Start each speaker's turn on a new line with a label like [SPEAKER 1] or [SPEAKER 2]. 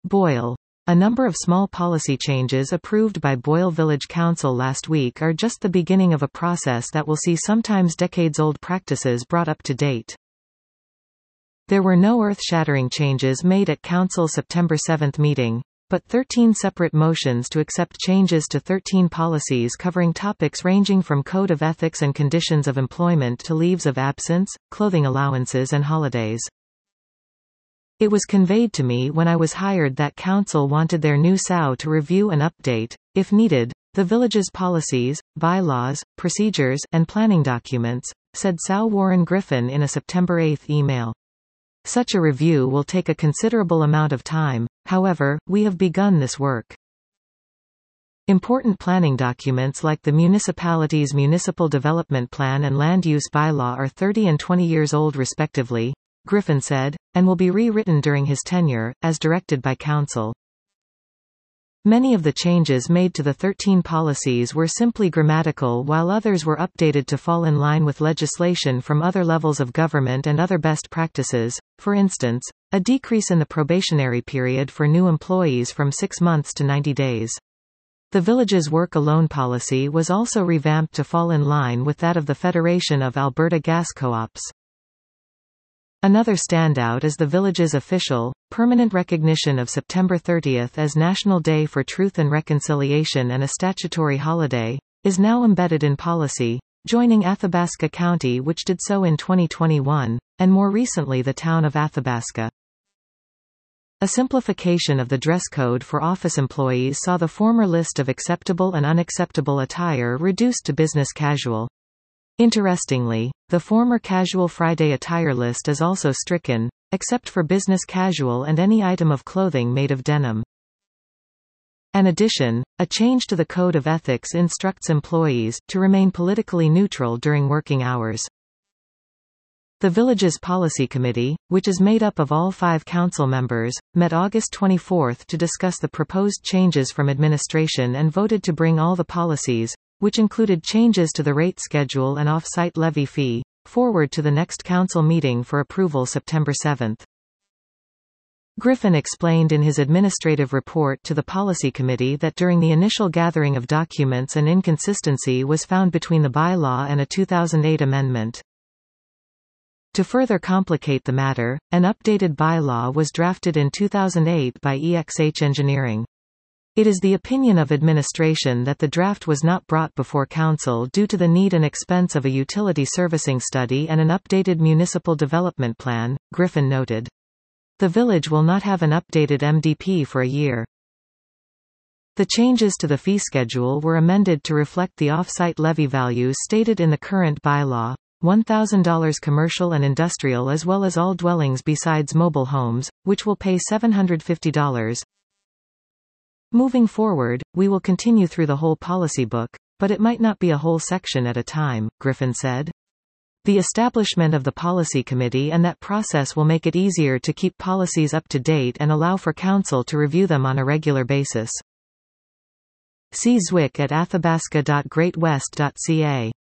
[SPEAKER 1] Boyle. A number of small policy changes approved by Boyle Village Council last week are just the beginning of a process that will see sometimes decades-old practices brought up to date. There were no earth-shattering changes made at Council's September 7 meeting, but 13 separate motions to accept changes to 13 policies covering topics ranging from code of ethics and conditions of employment to leaves of absence, clothing allowances and holidays. It was conveyed to me when I was hired that Council wanted their new SAU to review and update, if needed, the village's policies, bylaws, procedures, and planning documents, said SAU Warren Griffin in a September 8 email. Such a review will take a considerable amount of time, however, we have begun this work. Important planning documents like the municipality's Municipal Development Plan and Land Use Bylaw are 30 and 20 years old respectively, Griffin said, and will be rewritten during his tenure, as directed by Council. Many of the changes made to the 13 policies were simply grammatical, while others were updated to fall in line with legislation from other levels of government and other best practices. For instance, a decrease in the probationary period for new employees from 6 months to 90 days. The village's work alone policy was also revamped to fall in line with that of the Federation of Alberta Gas Co-ops. Another standout is the village's official, permanent recognition of September 30 as National Day for Truth and Reconciliation and a statutory holiday, is now embedded in policy, joining Athabasca County, which did so in 2021, and more recently the town of Athabasca. A simplification of the dress code for office employees saw the former list of acceptable and unacceptable attire reduced to business casual. Interestingly, the former Casual Friday attire list is also stricken, except for business casual and any item of clothing made of denim. In addition, a change to the Code of Ethics instructs employees to remain politically neutral during working hours. The village's policy committee, which is made up of all 5 council members, met August 24 to discuss the proposed changes from administration and voted to bring all the policies, which included changes to the rate schedule and off-site levy fee, forward to the next council meeting for approval September 7. Griffin explained in his administrative report to the policy committee that during the initial gathering of documents an inconsistency was found between the bylaw and a 2008 amendment. To further complicate the matter, an updated bylaw was drafted in 2008 by EXH Engineering. It is the opinion of administration that the draft was not brought before Council due to the need and expense of a utility servicing study and an updated municipal development plan, Griffin noted. The village will not have an updated MDP for a year. The changes to the fee schedule were amended to reflect the off-site levy values stated in the current bylaw, $1,000 commercial and industrial as well as all dwellings besides mobile homes, which will pay $750. Moving forward, we will continue through the whole policy book, but it might not be a whole section at a time, Griffin said. The establishment of the policy committee and that process will make it easier to keep policies up to date and allow for Council to review them on a regular basis. See Zwick at athabasca.greatwest.ca.